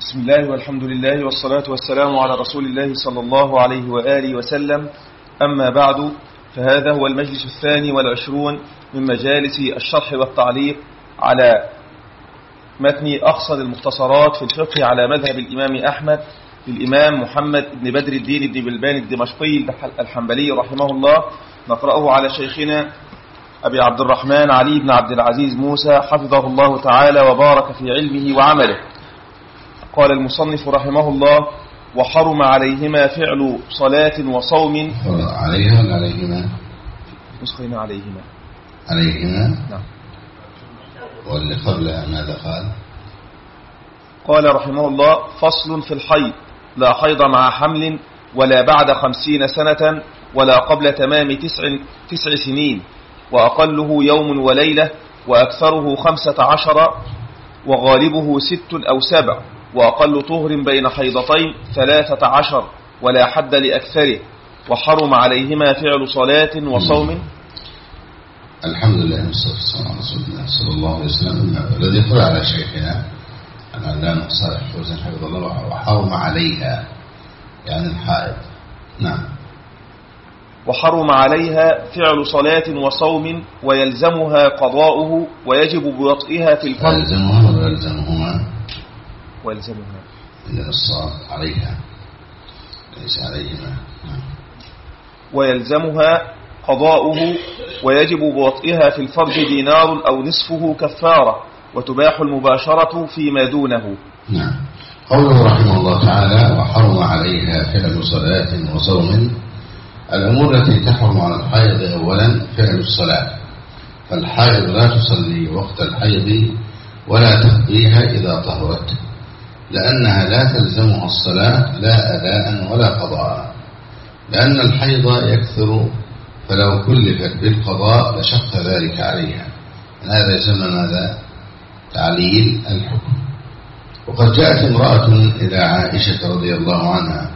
بسم الله والحمد لله والصلاة والسلام على رسول الله صلى الله عليه وآله وسلم. أما بعد، فهذا هو المجلس 22 من مجالس الشرح والتعليق على متن أقصر المختصرات في الفقه على مذهب الإمام أحمد للإمام محمد بن بدر الدين بن بلبان الدمشقي الحنبلي رحمه الله. نقرأه على شيخنا أبي عبد الرحمن علي بن عبد العزيز موسى حفظه الله تعالى وبارك في علمه وعمله. قال المصنف رحمه الله: وحرم عليهما فعل صلاة وصوم. عليها ولا عليهما؟ نسخنا عليهما. عليهما؟ نعم. واللي قبلها ماذا قال؟ قال رحمه الله: فصل في الحيض: لا حيض مع حمل ولا بعد 50 سنة ولا قبل تمام 9 سنين، وأقله يوم وليلة، وأكثره 15، وغالبه 6 أو 7، وأقل طهر بين حيضتين 13، ولا حد لأكثره. وحرم عليهما فعل صلاة وصوم. الحمد لله والصلاة والسلام على رسول الله صلى الله عليه وسلم. الذي يقول على شيخنا العلامة صالح الفوزان حفظه الله: وحرم عليها يعني الحائض. نعم. وحرم عليها فعل صلاة وصوم ويلزمها قضاؤه ويجب بوطئها في الفرض. يلزمها ولا يلزمهما؟ ويلزمها. إذا الصواب عليها ليس عليهما. ويلزمها قضاؤه ويجب بوطئها في الفرض دينار أو نصفه كفارة، وتباح المباشرة فيما دونه. نعم. قوله رحمه الله تعالى: وحرم عليها فعل صلاة وصوم. الأمور التي تحرم على الحائض أولا فعل الصلاة، فالحائض لا تصلي وقت الحيض ولا تقضيها إذا طهرت، لأنها لا تلزمها الصلاة لا أداء ولا قضاء، لأن الحيض يكثر، فلو كلفت بالقضاء لشق ذلك عليها. هذا يسمى ماذا؟ تعليل الحكم. وقد جاءت امرأة إلى عائشة رضي الله عنها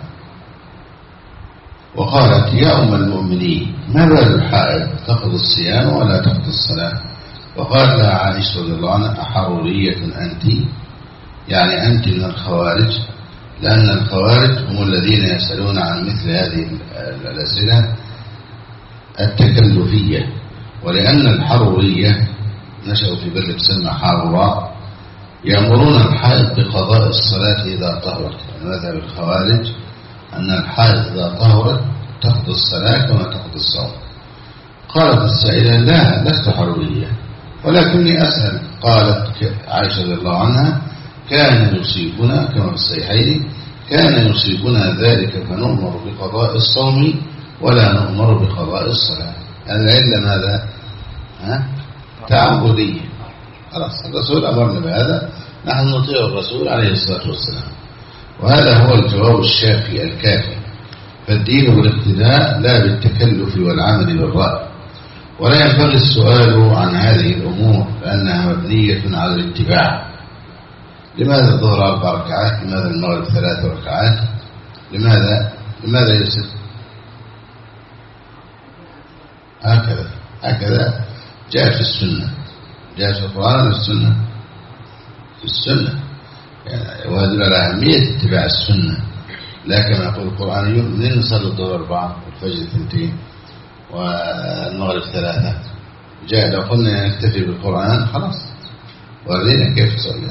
وقالت: يا أم المؤمنين، ما بال الحائض تقضي الصيام ولا تقضي الصلاة؟ وقالت لها عائشة رضي الله عنها: أحرورية أنت؟ يعني أنت من الخوارج، لأن الخوارج هم الذين يسألون عن مثل هذه الأسئلة التكلفية. ولأن الحرورية نشأوا في بلد تسمى حاروراء، يأمرون الحائض بقضاء الصلاة إذا طهرت. مذهب الخوارج أن الحائض إذا طهرت تقضي الصلاة كما تقضي الصوم. قالت السائلة: لا، لست حرورية ولكني أسأل. قالت عائشة رضي الله عنها: كان يصيبنا كما في الصحيحين، كان يصيبنا ذلك فنؤمر بقضاء الصوم ولا نؤمر بقضاء الصلاة. هذا إلا ماذا؟ تعبدية. خلاص، الرسول أمرنا بهذا، نحن نطيع الرسول عليه الصلاة والسلام، وهذا هو الجواب الشافي الكافي. فالدين بالاقتداء لا بالتكلف والعمل بالرأي. ولا ينبغي السؤال عن هذه الأمور لأنها مبنية على الاتباع. لماذا الظهر 4 ركعات؟ لماذا المغرب 3 ركعات؟ لماذا يوسف؟ هكذا جاء في السنة، جاء في القرآن وفي السنة. في السنة يعني، وهذا على أهمية اتباع السنة. لا كما يقول القرآنيون: منين نصلي الظهر 4 والفجر 2 والمغرب 3؟ جاء لو قلنا نكتفي بالقرآن خلاص، ورينا كيف تصلي.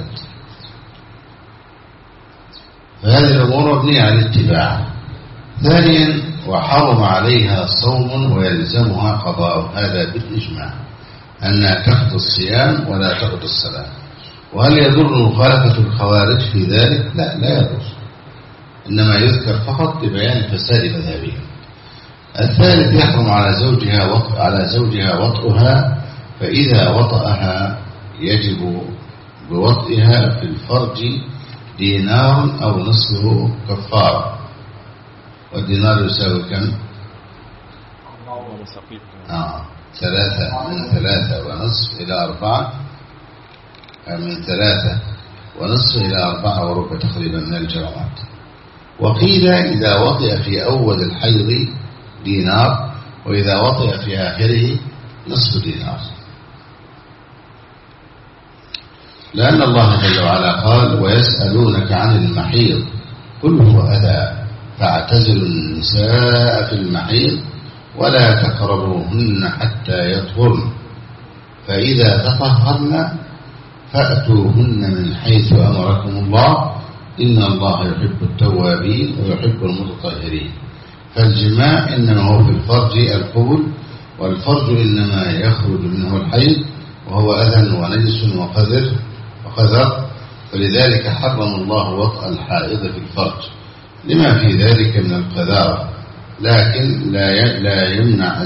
فهذه الأمور مبنية على الاتباع. ثانيا: وحرم عليها صوم ويلزمها قضاء. هذا بالإجماع أنها تقضي الصيام ولا تقضي الصلاة. وهل يضر مخالفة الخوارج في ذلك؟ لا يضر، إنما يذكر فقط لبيان فساد مذهبهم. الثالث: يحرم على زوجها وطئها، فإذا وطئها يجب بوطئها في الفرج دينار أو نصفه كفارة. والدينار يساوي كم؟ 3 من 3.5 إلى 4، من 3.5 إلى 4 تقريبا من الجرامات. وقيل إذا وطئ في أول الحيض دينار، وإذا وطئ في آخره نصف دينار. لأن الله جل وعلا قال ويسألونك عن المحيض قل هو أذى فاعتزلوا النساء في المحيض ولا تقربوهن حتى يطهرن فإذا تطهرن فأتوهن من حيث أمركم الله إن الله يحب التوابين ويحب المتطهرين. فالجماع إنما هو في الفرج القبل، والفرج إنما يخرج منه الحيض وهو أذى ونجس وقذر، فلذلك حرم الله وطأ الحائض في الفرج لما في ذلك من القذارة، لكن لا يمنع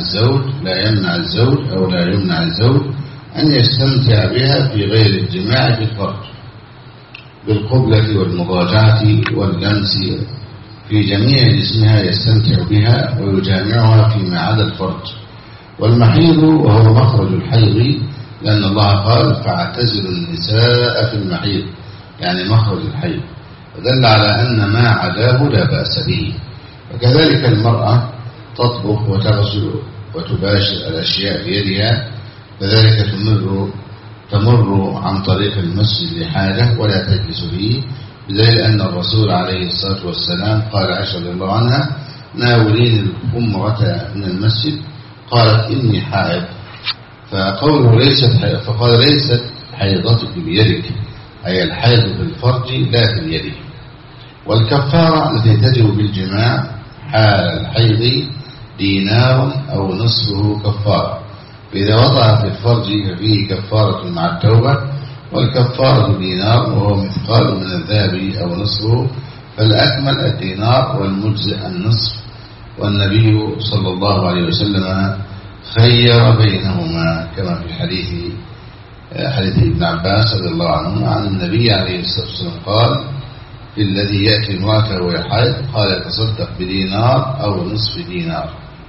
الزوج أن يستمتع بها في غير الجماع في الفرج بالقبلة والمضاجعة واللمس في جميع جسمها يستمتع بها ويجامعها فيما عدا الفرج. والمحيض وهو مخرج الحيض، لأن الله قال فاعتزلوا النساء في المحيض يعني مخرج الحيض، ودل على أن ما عداه لا بأس به. وكذلك المرأة تطبخ وتغسل وتباشر الأشياء بيدها، كذلك تمر عن طريق المسجد لحاجة ولا تجلس فيه، بدليل أن الرسول عليه الصلاة والسلام قال عائشة رضي الله عنها ناولين الخمرة من المسجد، قالت إني حائض، فقوله ليست حيضتك بيدك، أي الحيض في الفرج لا في اليد. والكفارة التي تجب بالجماع حال الحيض دينار أو نصفه كفارة، فإذا وضع في الفرج ففيه كفارة مع التوبة، والكفارة دينار وهو مثقال من الذهب أو نصفه، فالأكمل الدينار والمجزئ النصف. والنبي صلى الله عليه وسلم خير بينهما كما في حديث ابن عباس رضي الله عنه عن النبي عليه الصلاة والسلام قال في الذي يأتي امرأته وهي حائض قال يتصدق بدينار أو نصف دينار.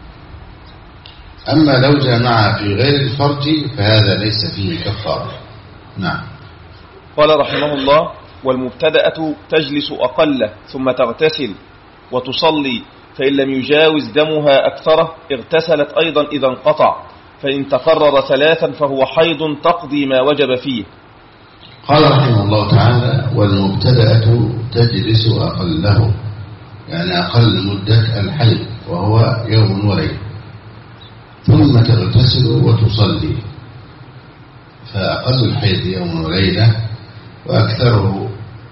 أما لو جامعها في غير الفرج فهذا ليس فيه كفارة. نعم. قال رحمه الله والمبتدأة تجلس أقل ثم تغتسل وتصلي، فإن لم يجاوز دمها أكثره اغتسلت أيضا إذا انقطع، فإن تقرر 3 فهو حيض تقضي ما وجب فيه. قال رحمه الله تعالى والمبتدأة تجلس أقله، يعني أقل مدة الحيض وهو يوم وليلة، ثم تغتسل وتصلي، فأقل الحيض يوم وليلة وأكثره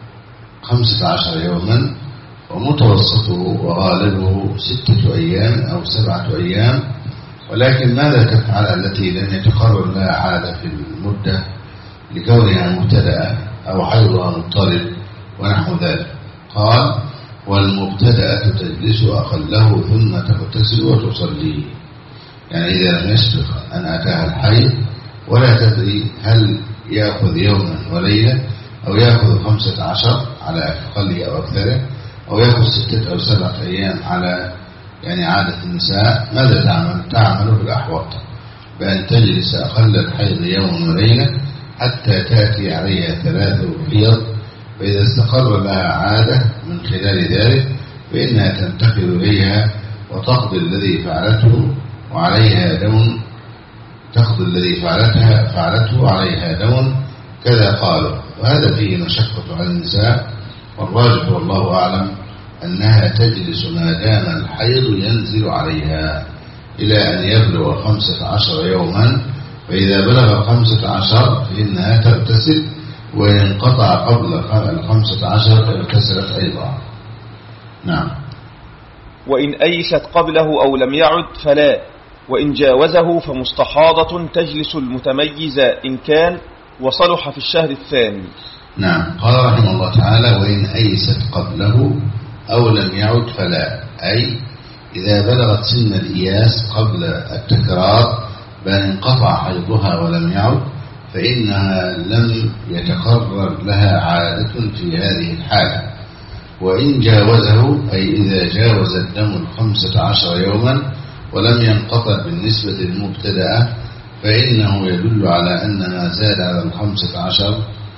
15 يوما، ومتوسطه وغالبه 6 أيام أو 7 أيام. ولكن ماذا تفعل التي لم يتقرر لها عادة في المدة لكونها مبتدأة أو حيضها مضطرب ونحو ذلك؟ قال والمبتدأة تجلس أقله ثم تغتسل وتصلي، يعني إذا لم يسبق أن أتاها الحيض ولا تدري هل يأخذ يوما وليلة أو يأخذ 15 على أقله أو أكثره أو يأخذ 6 أو 7 أيام على يعني عادة النساء، ماذا تعمل في الأحوط؟ بأن تجلس أقل الحيض يوم وليلة حتى تأتي عليها 3 حيض، فإذا استقر لها عادة من خلال ذلك فإنها تنتقل إليها وتقضي الذي فعلته وعليها دم، تقضي الذي فعلته وعليها دم كذا قالوا. وهذا فيه مشقة على النساء، والراجح والله أعلم أنها تجلس ما دام الحيض ينزل عليها إلى أن يبلغ 15 يوما، فإذا بلغ 15 فإنها تغتسل، وإن انقطع قبل 15 اغتسلت أيضا. نعم. وإن أيست قبله أو لم يعد فلا، وإن جاوزه فمستحاضة تجلس المتميزة إن كان وصلح في الشهر الثاني. نعم. قال رحمه الله تعالى وإن أيست قبله أو لم يعد فلا، أي إذا بلغت سن الإياس قبل التكرار بأن انقطع حيضها ولم يعد فإنها لم يتقرر لها عادة في هذه الحالة. وإن جاوزه أي إذا جاوز الدم 15 يوما ولم ينقطع بالنسبة للمبتدأة فإنه يدل على أن ما زاد على 15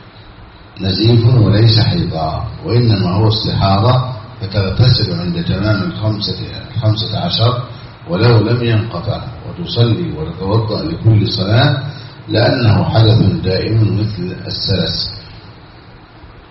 نزيف وليس حيضا، وإنما هو استحاضة، فتغتسل عند تمام 15 ولو لم ينقطع، وتصلي وتتوضأ لكل صلاة لأنه حدث دائم مثل السلس،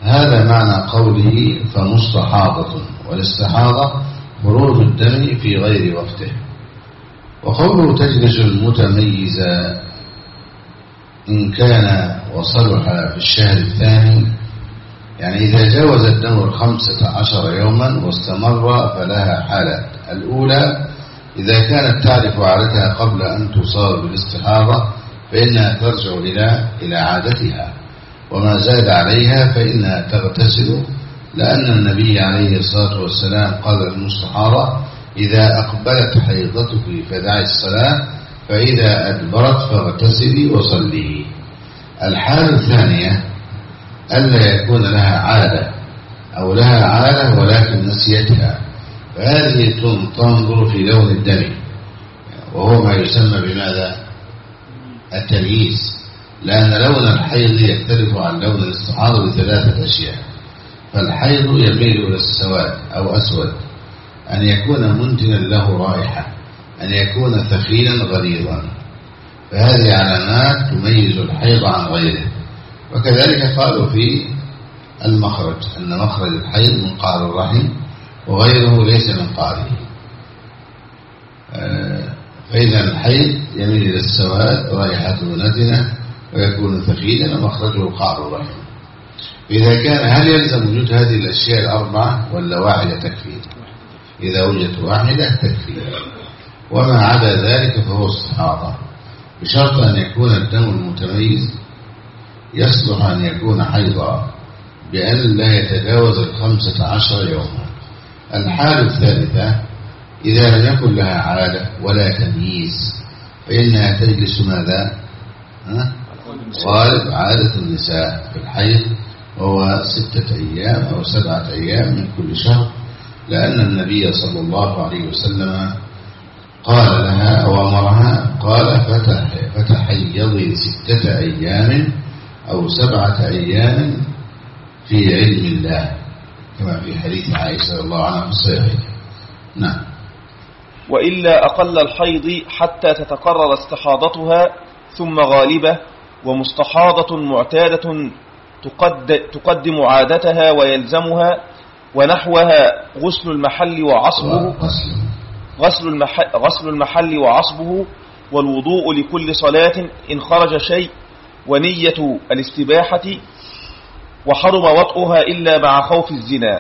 هذا معنى قوله فمستحاضة، والاستحاضة خروج الدم في غير وقته. وقوله تجلس المتميزة إن كان وصلح في الشهر الثاني، يعني إذا جاوز الدم 15 يوما واستمر فلها حالات. الأولى إذا كانت تعرف عادتها قبل أن تصاب بالاستحاضة فإنها ترجع إلى عادتها، وما زاد عليها فإنها تغتسل، لأن النبي عليه الصلاة والسلام قال للمستحاضة إذا أقبلت حيضتك فدعي الصلاة، فإذا أدبرت فاغتسلي وصلي. الحالة الثانية ألا يكون لها عادة أو لها عادة ولكن نسيتها، فهذه تنظر في لون الدم، وهو ما يسمى بماذا؟ التمييز، لأن لون الحيض يختلف عن لون الاستحاضة بثلاثة أشياء. فالحيض يميل إلى السواد أو أسود، أن يكون منتنا له رائحة، أن يكون ثخينا غليظا، فهذه علامات تميز الحيض عن غيره. وكذلك قالوا في المخرج أن مخرج الحيض من قعر الرحم وغيره ليس من قعره. فإذا الحيض يميل إلى السواد، رائحته نتنة، ويكون ثقيلا، ومخرجه قعر الرحم. إذا كان هل يلزم وجود هذه الأشياء الأربعة ولا واحدة تكفي؟ إذا وجدت واحدة تكفي، وما عدا ذلك فهو استحاضة، بشرط أن يكون الدم المتميز يصلح أن يكون حيضا بأن لا يتجاوز 15 يوما. الحالة الثالثة إذا لم يكن لها عادة ولا تمييز فإنها تجلس ماذا؟ غالب عادة النساء في الحيض، وهو 6 أيام أو 7 أيام من كل شهر، لأن النبي صلى الله عليه وسلم قال لها أو أمرها، قال فتحيضي 6 أيام أو 7 أيام في علم الله، كما في حديث عائشة رضي الله عنها في الصحيح. نعم. وإلا أقل الحيض حتى تتقرر استحاضتها ثم غالبة، ومستحاضة معتادة تقدم عادتها ويلزمها، ونحوها غسل المحل وعصبه غسل المحل وعصبه، والوضوء لكل صلاة إن خرج شيء، ونية الاستباحة، وحرم وطئها إلا مع خوف الزنا.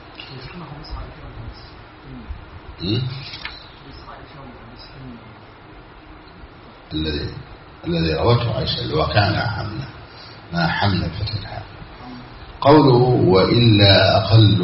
الذي روته عائشة الواقع ما حمل فتحها. قوله وإلا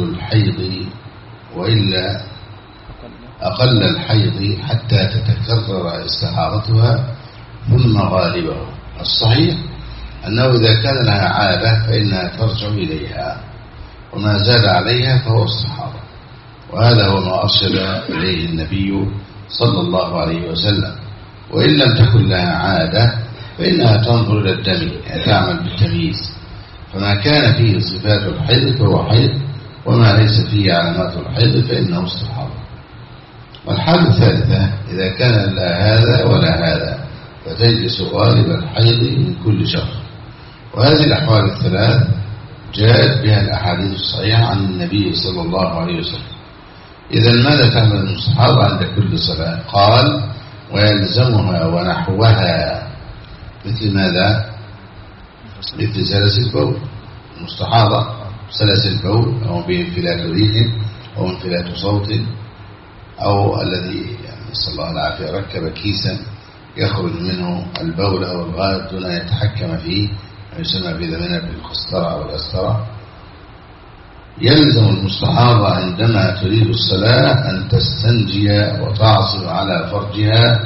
أقل الحيض حتى تتكرر استحاضتها ثم غالبه. الصحيح أنه إذا كان لها عادة فإنها ترجع إليها، وما زاد عليها فهو استحاضة، وهذا هو ما أرشد إليه النبي صلى الله عليه وسلم. وإن لم تكن لها عادة فإنها تنظر إلى الدم، يعني تعمل بالتمييز، فما كان فيه صفات الحيض فهو حيض، وما ليس فيه علامات الحيض فإنه استحاضة. والحالة الثالثة إذا كان لا هذا ولا هذا فتجلس غالب الحيض من كل شهر. وهذه الأحوال الثلاث جاءت بها الأحاديث الصحيحة عن النبي صلى الله عليه وسلم. إذا ماذا تعمل المستحاضة عند كل صلاة؟ قال ويلزمها ونحوها، مثل ماذا؟ مثل سلاسل البول. المستحاضة سلاسل البول، أو بانفلات ريح أو انفلات صوت، أو الذي يعني نسأل الله العافية ركب كيسا يخرج منه البول أو الغائط دون أن يتحكم فيه، يسمى في زماننا بالقسطرة أو الأسطرة. يلزم المستحاضة عندما تريد الصلاة أن تستنجي وتعصب على فرجها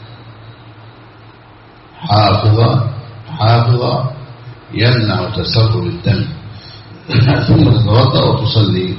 حافظة يمنع تسرب الدم، ثم تتوضأ وتصلي،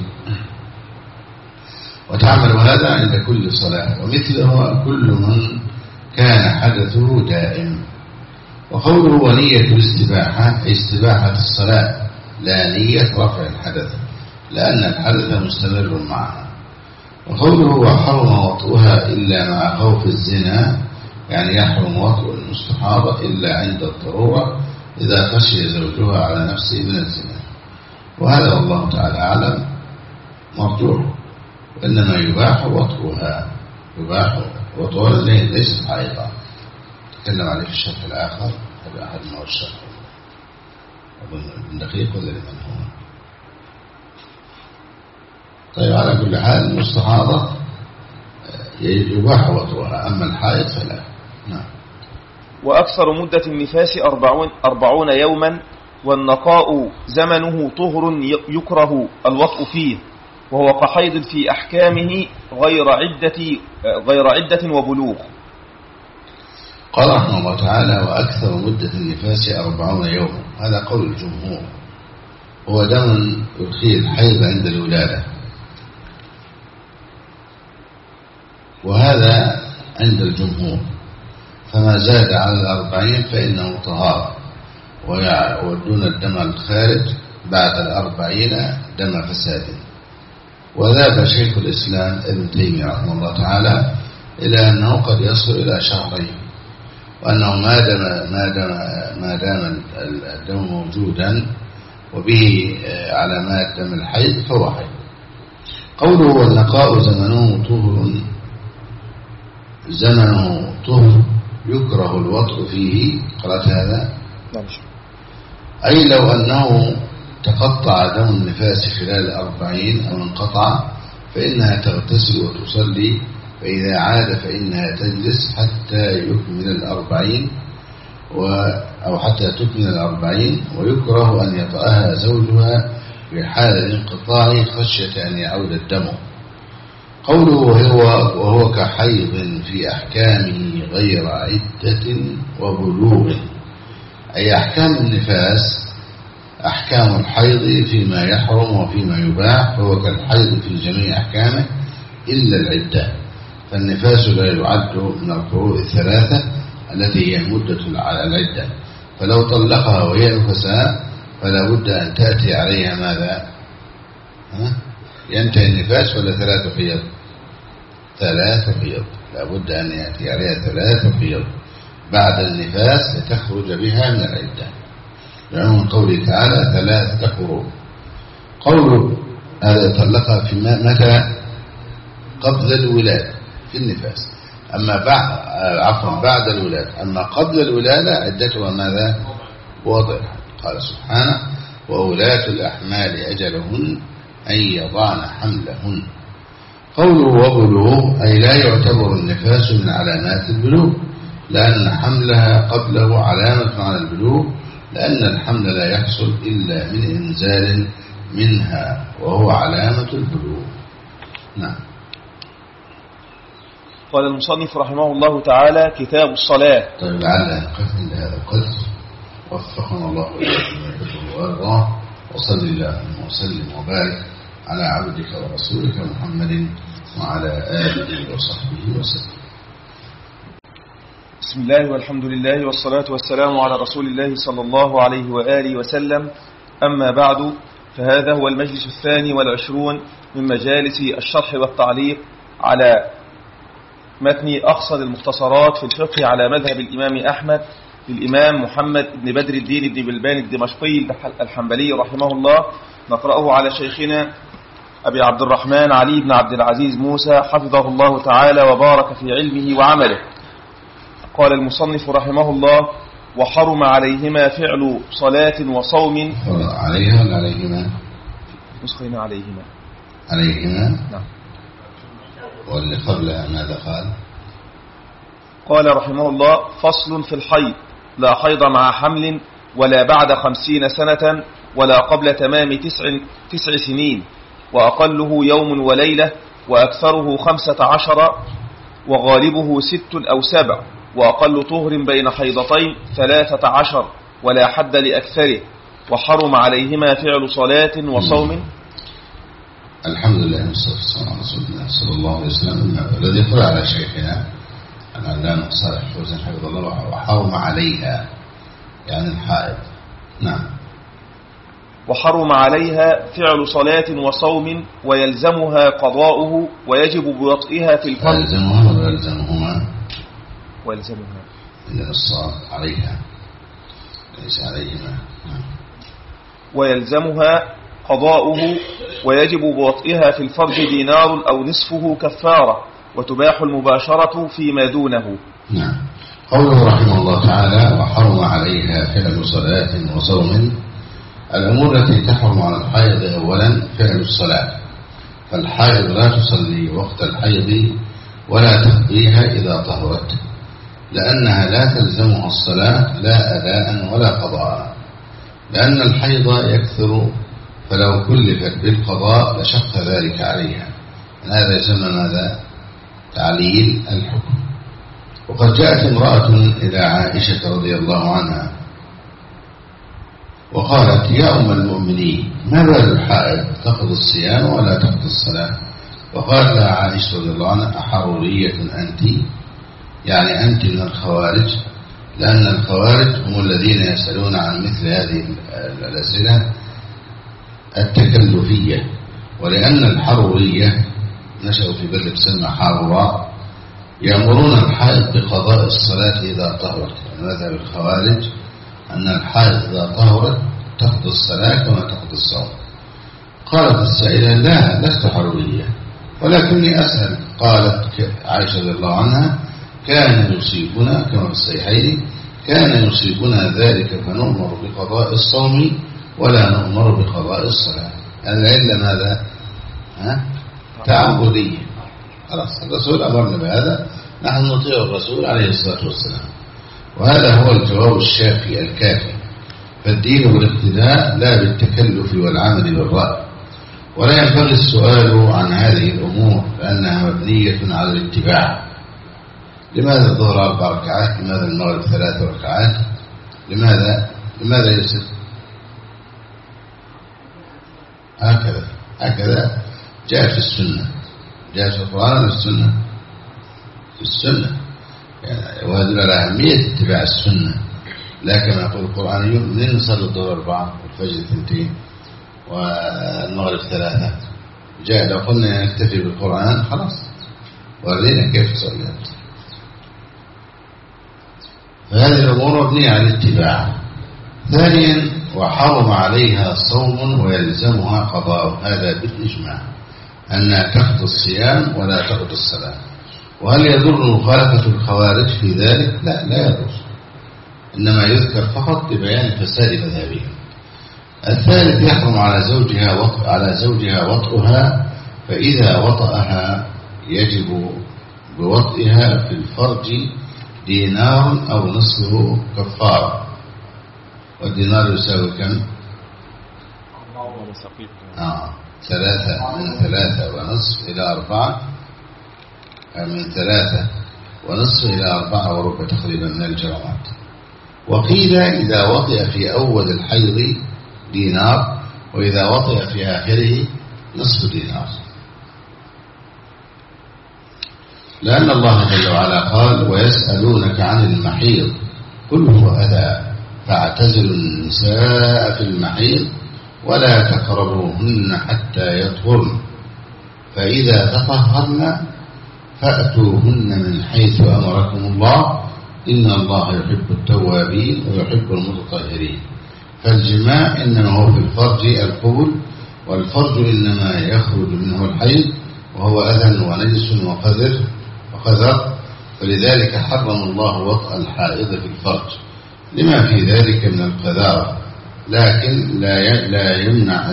وتعمل هذا عند كل صلاة، ومثله كل من كان حدثه دائم. وقوله ونية الاستباحة أي استباحة الصلاة، لا نية رفع الحدث، لأن الحدث مستمر معها. وقوله وحرم وطئها إلا مع خوف الزنا، يعني يحرم وطئ المستحاضة إلا عند الضرورة إذا خشي زوجها على نفسه من الزنا. وهذا والله تعالى أعلم مرجوح، وإنما يباح وطئها، يباح وطئها ليست حائضة. تكلم عليه في الشرح الآخر، هذا أحد ما هو الشرح أظن ابن دقيق ولا لمن هو. طيب على كل حال المستحاضة يباح وطئها، أما الحائض فلا. نعم. وأكثر مدة النفاس 40 يوما، والنقاء زمنه طهر يكره الوطء فيه، وهو كحيض في أحكامه غير عدة وبلوغ. قال رحمه الله تعالى: وأكثر مدة النفاس 40 يوما. هذا قول الجمهور، هو دم يدخل الحيض عند الولادة، وهذا عند الجمهور، فما زاد على 40 فإنه طهارة، ودون الدم الخارج بعد 40 دم فساد. وذهب شيخ الإسلام ابن تيمية رحمه الله تعالى إلى أنه قد يصل إلى شهرين، وأنه ما دام الدم موجودا وبه علامات دم الحيض فهو حيض. قوله: والنقاء زمنه طهر يكره الوطء فيه، قرأت هذا؟ أي لو أنه تقطع دم النفاس خلال 40 أو انقطع فإنها تغتسل وتصلي، فإذا عاد فإنها تجلس حتى يكمل 40 أو حتى تكمل 40. ويكره أن يطأها زوجها في حال الانقطاع خشية أن يعود الدم. قوله: وهو كحيض في أحكامه غير عدة وبلوغ، أي أحكام النفاس أحكام الحيض فيما يحرم وفيما يباح، فهو كالحيض في جميع أحكامه إلا العدة. فالنفاس لا يعد من القروء الثلاثة التي هي مدة العدة، فلو طلقها وهي نفساء فلا بد أن تأتي عليها ماذا؟ ينتهي النفاس ولا 3 حيض؟ 3 حيض، لا بد أن يأتي عليها 3 حيض بعد النفاس لتخرج بها من العدة، لأنه قوله تعالى 3 قروء. قوله هذا طلقها في متى؟ قبل الولادة في النفاس، أما بعد الولادة. أما قبل الولادة عدتها ماذا؟ وضعها. قال سبحانه: وأولاة الأحمال أجلهن أن يضعن حملهن. قوله: وبلوغ، أي لا يعتبر النفاس من علامات البلوغ، لأن حملها قبله علامة على البلوغ، لأن الحمل لا يحصل إلا من إنزال منها، وهو علامة البلوغ. نعم. قال المصنف رحمه الله تعالى: كتاب الصلاة. طيب لعلنا نقف عند هذا القدر، وفقنا الله إليكم ويحبه ويرضاه، وصل اللهم وسلم وبارك على عبدك ورسولك محمد وعلى آله وصحبه وسلم. بسم الله والحمد لله والصلاة والسلام على رسول الله صلى الله عليه وآله وسلم. أما بعد، فهذا هو المجلس 22 من مجالس الشرح والتعليق على متن أقصد المختصرات في الفقه على مذهب الإمام أحمد للإمام محمد بن بدر الدين بن بلبان الدمشقي الحنبلي رحمه الله. نقرأه على شيخنا أبي عبد الرحمن علي بن عبد العزيز موسى حفظه الله تعالى وبارك في علمه وعمله. قال المصنف رحمه الله: وحرم عليهما فعل صلاة وصوم. عليها ولا عليهما؟ نسخنا عليهما. عليهما؟ نعم. واللي قبلها ماذا قال؟ قال رحمه الله: فصل في الحيض: لا حيض مع حمل، ولا بعد 50 سنة، ولا قبل تمام 9 سنين، وأقله يوم وليلة، وأكثره 15، وغالبه 6 أو 7، وأقل طهر بين حيضتين 13، ولا حد لأكثره. وحرم عليهما فعل صلاة وصوم. الحمد لله والصلاة والسلام على رسول الله صلى الله عليه وسلم. الذي قرأ على شيخنا العلامة صالح الفوزان حفظه الله: وحرم عليها يعني الحائض. نعم. وحرم عليها فعل صلاة وصوم، ويلزمها قضاؤه، ويجب بوطئها في الفرض. يلزمها ولا يلزمهما؟ ويلزمها. إذن الصاد عليها ليس عليهما. نعم. ويلزمها قضاؤه، ويجب بوطئها في الفرج دينار أو نصفه كفارة، وتباح المباشرة فيما دونه. نعم. قوله رحمه الله تعالى: وحرم عليها فعل صلاة وصوم. الأمور التي تحرم على الحائض أولا فعل الصلاة، فالحائض لا تصلي وقت الحيض ولا تقضيها إذا طهرت، لأنها لا تلزمها الصلاة لا أداء ولا قضاء، لأن الحيض يكثر، فلو كلفت بالقضاء لشق ذلك عليها. هذا يسمى ماذا؟ تعليل الحكم. وقد جاءت امرأة إلى عائشة رضي الله عنها وقالت: يا أم المؤمنين، ما بال الحائض تقضي الصيام ولا تقضي الصلاة؟ وقال لها عائشة رضي الله عنها: أحرورية أنت؟ يعني أنت من الخوارج، لأن الخوارج هم الذين يسألون عن مثل هذه الأسئلة التكلفية، ولأن الحرورية نشأوا في بلد تسمى حاروراء، يأمرون الحائض بقضاء الصلاة إذا طهرت. مذهب الخوارج أن الحائض إذا طهرت تقضي الصلاة كما تقضي الصوم. قالت السائلة: لا، لست حرورية ولكني أسأل. قالت عائشة رضي الله عنها: كان يصيبنا كما في الصحيحين، كان يصيبنا ذلك فنؤمر بقضاء الصوم ولا نؤمر بقضاء الصلاة. إلا ماذا؟ تعبدية. خلاص، الرسول أمرنا بهذا، نحن نطيع الرسول عليه الصلاة والسلام، وهذا هو الجواب الشافي الكافي. فالدين بالاقتداء لا بالتكلف والعمل بالرأي، ولا ينبغي السؤال عن هذه الأمور لأنها مبنية على الاتباع. لماذا الظهر 4 ركعات؟ لماذا المغرب 3 ركعات؟ لماذا يوسف؟ هكذا جاء في السنة، جاء في القرآن والسنة، في السنة يعني، وهذا على أهمية اتباع السنة. لا كما يقول القرآنيون: منين نصلي الظهر 4 والفجر 2 والمغرب 3؟ جاء لو قلنا نكتفي بالقرآن خلاص، ورينا كيف تصلي. فهذه الأمور مبنية على الاتباع. ثانيا: وحرم عليها صوم ويلزمها قضاء، هذا بالإجماع أنها تقضي الصيام ولا تقضي الصلاة. وهل يضر مخالفة الخوارج في ذلك؟ لا يضر، إنما يذكر فقط لبيان فساد مذهبهم. الثالث: يحرم على زوجها وطئها، فإذا وطئها يجب بوطئها في الفرج دينار أو نصفه كفارة. والدينار يساوي كم؟ 3 من 3.5 إلى 4، من 3.5 إلى 4 تقريبا من الجرامات. وقيل إذا وطئ في أول الحيض دينار، وإذا وطئ في آخره نصف دينار، لأن الله جل وعلا قال: ويسألونك عن المحيض قل هو أذى فاعتزلوا النساء في المحيض ولا تقربوهن حتى يطهرن، فإذا تطهرن فأتوهن من حيث أمركم الله إن الله يحب التوابين ويحب المتطهرين. فالجماع إنما هو في الفرج القبل، والفرج إنما يخرج منه الحيض، وهو أذى ونجس وقذر، فلذلك حرم الله وطأ الحائض في الفرج لما في ذلك من القذارة. لكن لا يمنع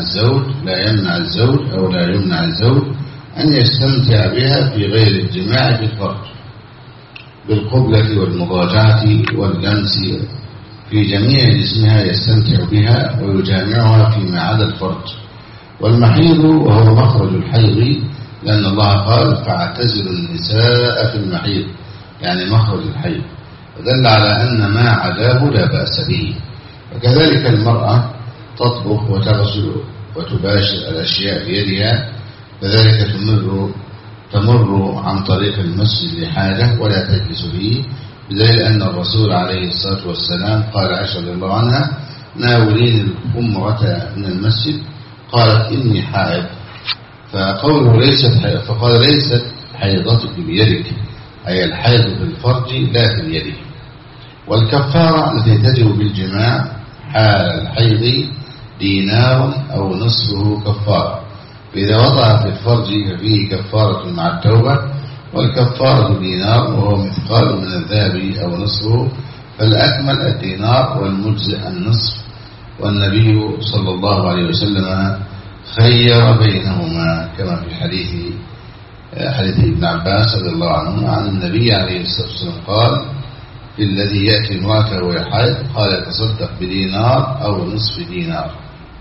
الزوج أن يستمتع بها في غير الجماع في الفرج بالقبلة والمضاجعة واللمس في جميع جسمها، يستمتع بها ويجامعها فيما عدا الفرج. والمحيض وهو مخرج الحيض، لأن الله قال: فاعتزلوا النساء في المحيض، يعني مخرج الحيض، ودل على أن ما عداه لا بأس به. وكذلك المرأة تطبخ وتغسل وتباشر الأشياء بيدها، فذلك تمر عن طريق المسجد لحاجة ولا تجلس فيه، بدليل أن الرسول عليه الصلاة والسلام قال عائشة رضي الله عنها: ناولين الخمرة من المسجد، قالت: إني حائض. فقال: ليست حيضتك بيدك، أي الحيض في الفرج لا في اليد. والكفارة التي تجب بالجماع حال الحيض دينار أو نصفه كفارة. فإذا وضع في الفرج ففيه كفارة مع التوبة، والكفارة دينار وهو مثقال من الذهب أو نصفه، فالأكمل الدينار والمجزئ النصف. والنبي صلى الله عليه وسلم خير بينهما كما في حديث ابن عباس رضي الله عنه عن النبي عليه الصلاة والسلام قال في الذي يأتي امرأته وهي حائض قال يتصدق بدينار أو نصف دينار.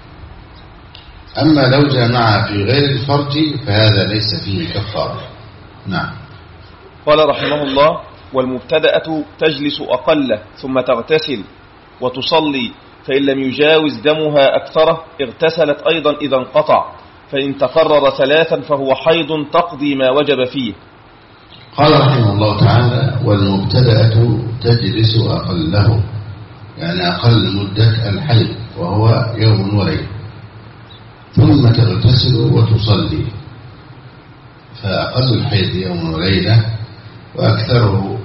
أما لو جامع في غير الفرج فهذا ليس فيه كفارة. نعم. قال رحمه الله: والمبتدأة تجلس أقل ثم تغتسل وتصلي، فإن لم يجاوز دمها أكثره اغتسلت أيضا إذا انقطع، فإن تقرر 3 فهو حيض تقضي ما وجب فيه. قال رحمه الله تعالى: والمبتدأة تجلس أقله، يعني أقل مدة الحيض وهو يوم وليلة، ثم تغتسل وتصلي، فأقل الحيض يوم وليلة وأكثره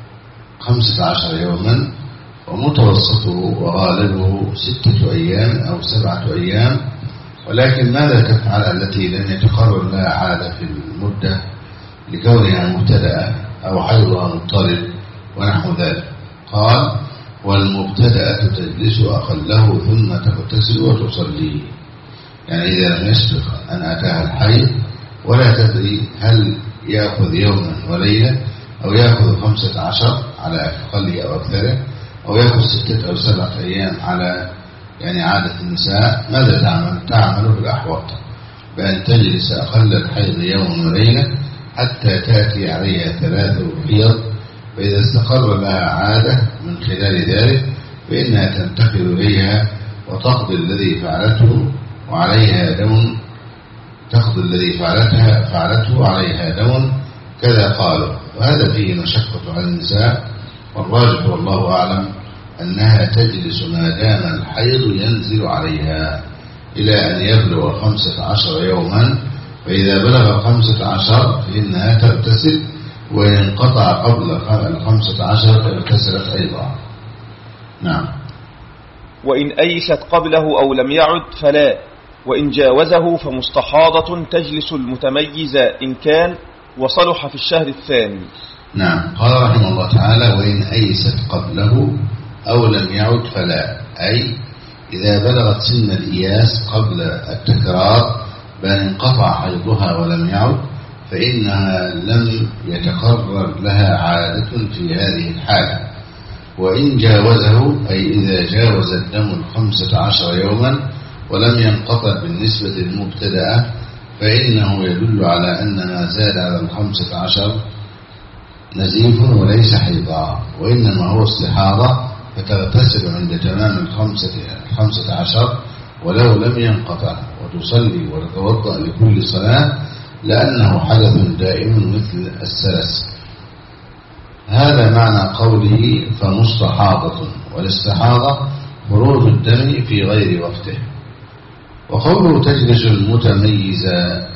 15 يوما، ومتوسطه وغالبه 6 أيام أو 7 أيام. ولكن ماذا تفعل التي لم يتقرر لها عادة في المدة لكونها مبتدأة أو حيضها مضطرب ونحو ذلك؟ قال: والمبتدأة تجلس أقله ثم تغتسل وتصلي، يعني إذا لم يسبق أن أتاها الحيض ولا تدري هل يأخذ يوما وليلة أو يأخذ 15 على أقله أو أكثره، أو يأخذ 6 أو 7 أيام على يعني عادة النساء، ماذا تعمل؟ تعمل بالأحوط بأن تجلس أقل الحيض يوم وليلة حتى تأتي عليها 3 حيض، فإذا استقر لها عادة من خلال ذلك فإنها تنتقل إليها وتقضي الذي فعلته وعليها دم، تقضي الذي فعلته وعليها دم، كذا قالوا. وهذا فيه مشقة على النساء، والراجح والله أعلم أنها تجلس ما دام الحيض ينزل عليها إلى أن يبلغ 15 يوما، فإذا بلغ 15 فإنها تغتسل، وإن انقطع قبل 15 اغتسلت أيضا. نعم. وإن أيست قبله أو لم يعد فلا، وإن جاوزه فمستحاضة تجلس المتميزة إن كان وصلح في الشهر الثاني. نعم. قال رحمه الله تعالى: وإن أيست قبله أو لم يعد فلا، أي إذا بلغت سن الإياس قبل التكرار بأن انقطع حيضها ولم يعد، فإنها لم يتقرر لها عادة في هذه الحالة. وإن جاوزه، أي إذا جاوز الدم 15 يوما ولم ينقطع بالنسبة للمبتدأة، فإنه يدل على أن ما زاد على 15 نزيف وليس حيضا، وإنما هو استحاضة، فتغتسل عند تمام 15 ولو لم ينقطع، وتصلي وتتوضأ لكل صلاة لأنه حدث دائم مثل السلس. هذا معنى قوله فمستحاضة، والاستحاضة خروج الدم في غير وقته. وقوله تجلس المتميزة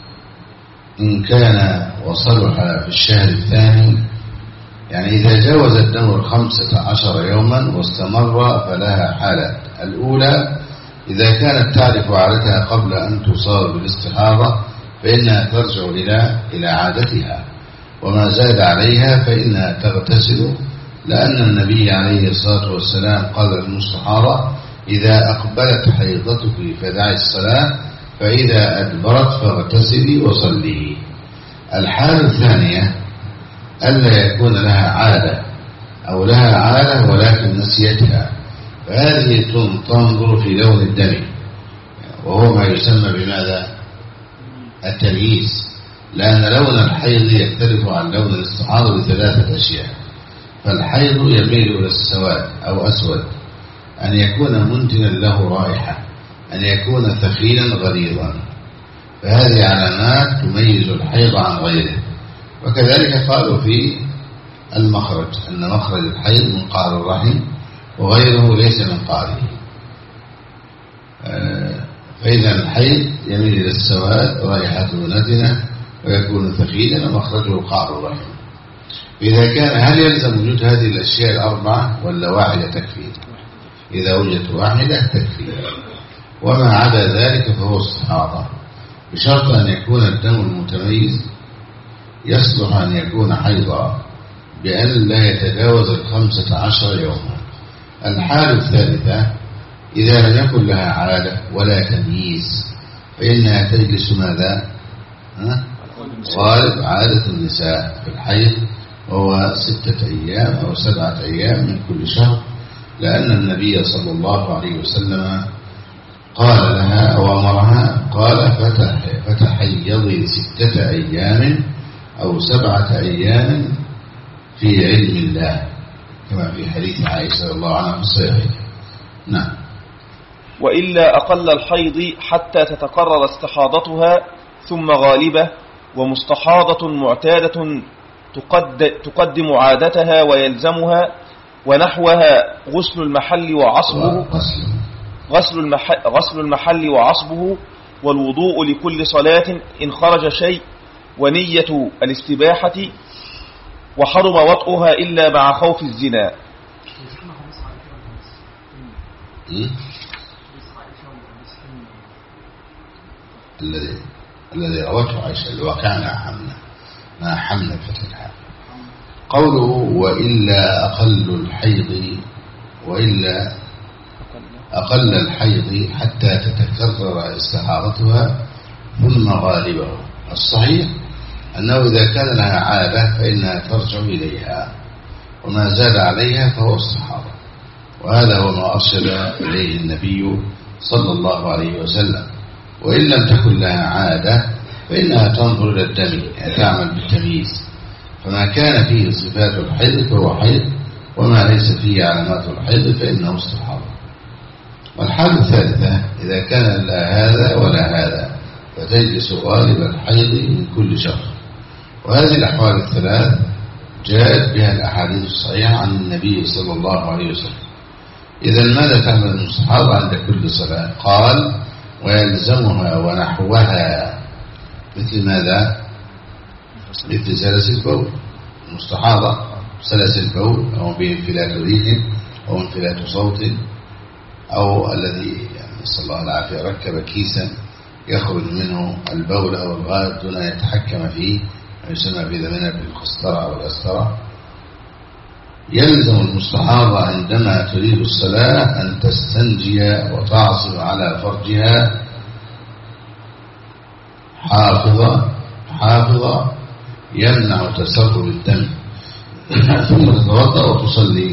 إن كان وصلح في الشهر الثاني، يعني إذا جاوز الدم 15 يوما واستمر فلها حالات. الأولى إذا كانت تعرف عادتها قبل أن تصاب بالاستحاضة فإنها ترجع إلى عادتها، وما زاد عليها فإنها تغتسل، لأن النبي عليه الصلاة والسلام قال للمستحاضة: إذا أقبلت حيضتك فدعي الصلاة، فإذا أدبرت فاغتسلي وصلي. الحالة الثانية ألا يكون لها عادة أو لها عادة ولكن نسيتها، فهذه تنظر في لون الدم، وهو ما يسمى بماذا؟ التمييز، لأن لون الحيض يختلف عن لون الاستحاضة ب3 أشياء. فالحيض يميل إلى السواد أو أسود، أن يكون منتنا له رائحة، أن يكون ثخينا غليظا، فهذه علامات تميز الحيض عن غيره. وكذلك قالوا في المخرج أن مخرج الحيض من قعر الرحم وغيره ليس من قعره. فإذا الحيض يميل إلى السواد، رائحته نتنة، ويكون ثخينا، ومخرجه قعر الرحم. إذا كان هل يلزم وجود هذه الأشياء 4 ولا واحدة تكفي؟ إذا وجدت واحدة تكفي. وما عدا ذلك فهو استحاضة، بشرط أن يكون الدم المتميز يصلح أن يكون حيضا بأن لا يتجاوز 15 يوما. الحالة الثالثة إذا لم يكن لها عادة ولا تمييز فإنها تجلس ماذا؟ غالب عادة النساء في الحيض، وهو 6 أيام أو 7 أيام من كل شهر، لأن النبي صلى الله عليه وسلم قال لها أو أمرها قال فتحيضي 6 أيام أو 7 أيام في علم الله، كما في حديث عائشة رضي الله عنها في الصحيح. نعم. وإلا أقل الحيض حتى تتقرر استحاضتها ثم غالبة ومستحاضة معتادة تقدم عادتها ويلزمها ونحوها غسل المحل وعصبه غسل المحل وعصبه والوضوء لكل صلاة إن خرج شيء ونية الاستباحة، وحرم وطئها إلا مع خوف الزنا. الذي روته عائشة اللي وكان حمنا ما حمنا فتحها. قوله وإلا أقل الحيض حتى تتكرر استحاضتها ثم غالبه. الصحيح أنه إذا كان لها عادة فإنها ترجع إليها، وما زاد عليها فهو استحاضة، وهذا هو ما أرشد إليه النبي صلى الله عليه وسلم. وإن لم تكن لها عادة فإنها تنظر إلى الدم، يعني تعمل بالتمييز، فما كان فيه صفات الحيض فهو حيض، وما ليس فيه علامات الحيض فإنه استحاضة. والحالة الثالثة إذا كان لا هذا ولا هذا فتجلس غالب الحيض من كل شهر. وهذه الأحوال الثلاث جاءت بها الأحاديث الصحيحة عن النبي صلى الله عليه وسلم. إذا ماذا تعمل المستحاضة عند كل صلاة؟ قال ويلزمها ونحوها، مثل ماذا؟ مثل سلس البول. المستحاضة سلس البول أو بانفلات ريح أو انفلات صوت، أو الذي يعني نسأل الله العافية ركب كيسا يخرج منه البول أو الغائط دون أن يتحكم فيه، يسمى في زماننا بالقسطرة أو الأسطرة. يلزم المستحاضة عندما تريد الصلاة أن تستنجي وتعصب على فرجها حافظة يمنع تسرب الدم، ثم تتوضأ وتصلي،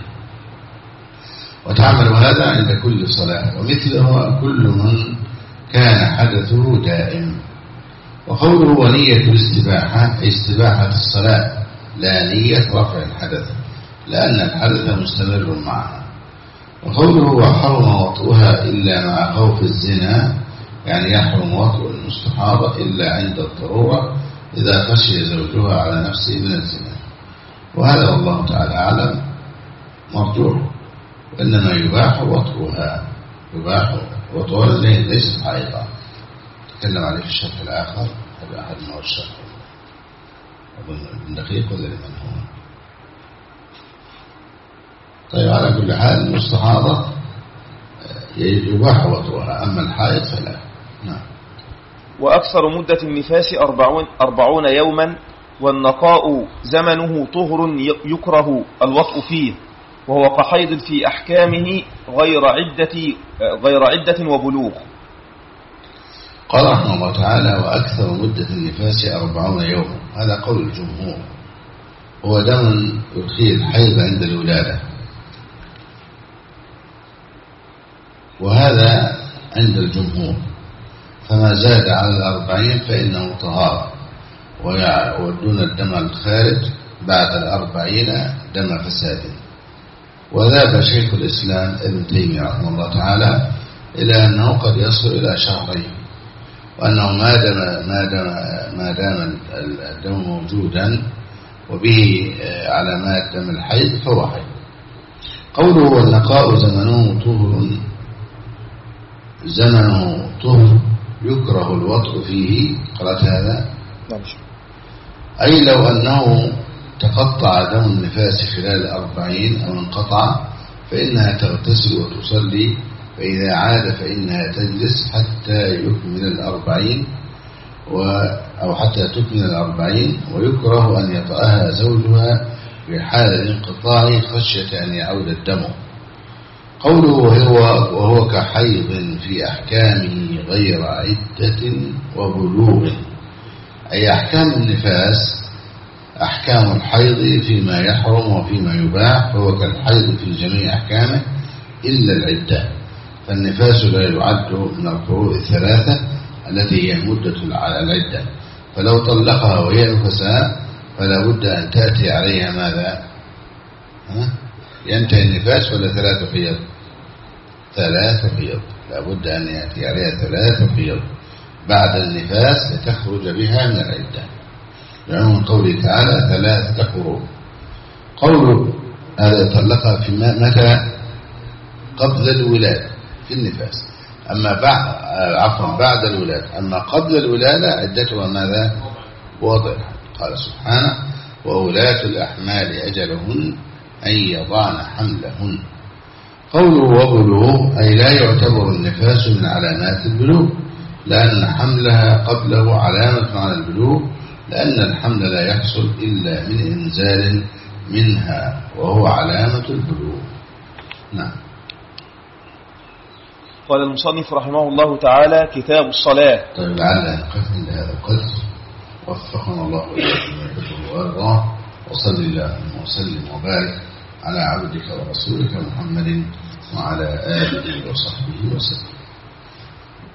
وتعمل هذا عند كل صلاة، ومثله كل من كان حدثه دائم. وقوله ونية الاستباحة أي استباحة الصلاة، لا نية رفع الحدث، لأن الحدث مستمر معها. وقوله وحرم وطئها إلا مع خوف الزنا، يعني يحرم وطئ المستحاضة إلا عند الضرورة إذا خشي زوجها على نفسه من الزنا، وهذا والله تعالى أعلم مرجوح، وإنما يباح وطئها، ليست حائضة. تكلم عليه في الشرح الآخر، هذا أحد ما هو الشرح أظن دقيق ولا لمن هو. طيب على كل حال المستحاضة يباح وطئها، أما الحائض فلا. نعم. وأكثر مدة النفاس 40 يوما، والنقاء زمنه طهر يكره الوطء فيه، وهو كحيض في أحكامه غير عدة وبلوغ. قال رحمه الله تعالى وأكثر مدة النفاس 40 يوما، هذا قول الجمهور، هو دم يدخل الحيض عند الولادة، وهذا عند الجمهور، فما زاد على 40 فإنه طهارة، ودون الدم الخارج بعد 40 دم فساد. وذهب شيخ الإسلام ابن تيمية رحمه الله تعالى إلى أنه قد يصل إلى شهرين، وأنه ما دام الدم موجودا وبه علامات دم الحيض فهو حيض. قوله والنقاء زمنه طهر يكره الوطء فيه، قرأت هذا؟ أي لو أنه تقطع دم النفاس خلال 40 أو انقطع فإنها تغتسل وتصلي فإذا عاد فإنها تجلس حتى يكمل 40 أو حتى تكمل 40. ويكره أن يطأها زوجها في حال الانقطاع خشية أن يعود الدم. قوله وهو كحيض في أحكامه غير عدة وبلوغ، أي أحكام النفاس أحكام الحيض فيما يحرم وفيما يباح، فهو كالحيض في جميع أحكامه إلا العدة. فالنفاس لا يعد من الفروض الثلاثة التي هي مدة العدة، فلو طلقها وهي نفساء فلا بد أن تأتي عليها ماذا؟ ينتهي النفاس ولا 3 حيض؟ 3 حيض، لا بد أن يأتي عليها 3 حيض بعد النفاس لتخرج بها من العدة، يعني من قوله تعالى 3 قروء. قوله هذا طلقها في متى؟ قبل الولادة في النفاس. أما بعد الولادة. أما قبل الولادة عدتها ماذا؟ وضع. قال سبحانه وأولاة الأحمال أجلهن أن يضعن حملهن. قوله وبلوغ أي لا يعتبر النفاس من علامات البلوغ، لأن حملها قبله علامة على البلوغ، لأن الحمل لا يحصل إلا من إنزال منها وهو علامة البلوغ. نعم. قال المصنف رحمه الله تعالى كتاب الصلاة. طيب لعلنا نقف عند هذا القدر، وفقنا الله وإياكم ما يحبه ويرضاه، وصل اللهم وسلم وبارك على عبدك ورسولك محمد وعلى آله وصحبه وسلم.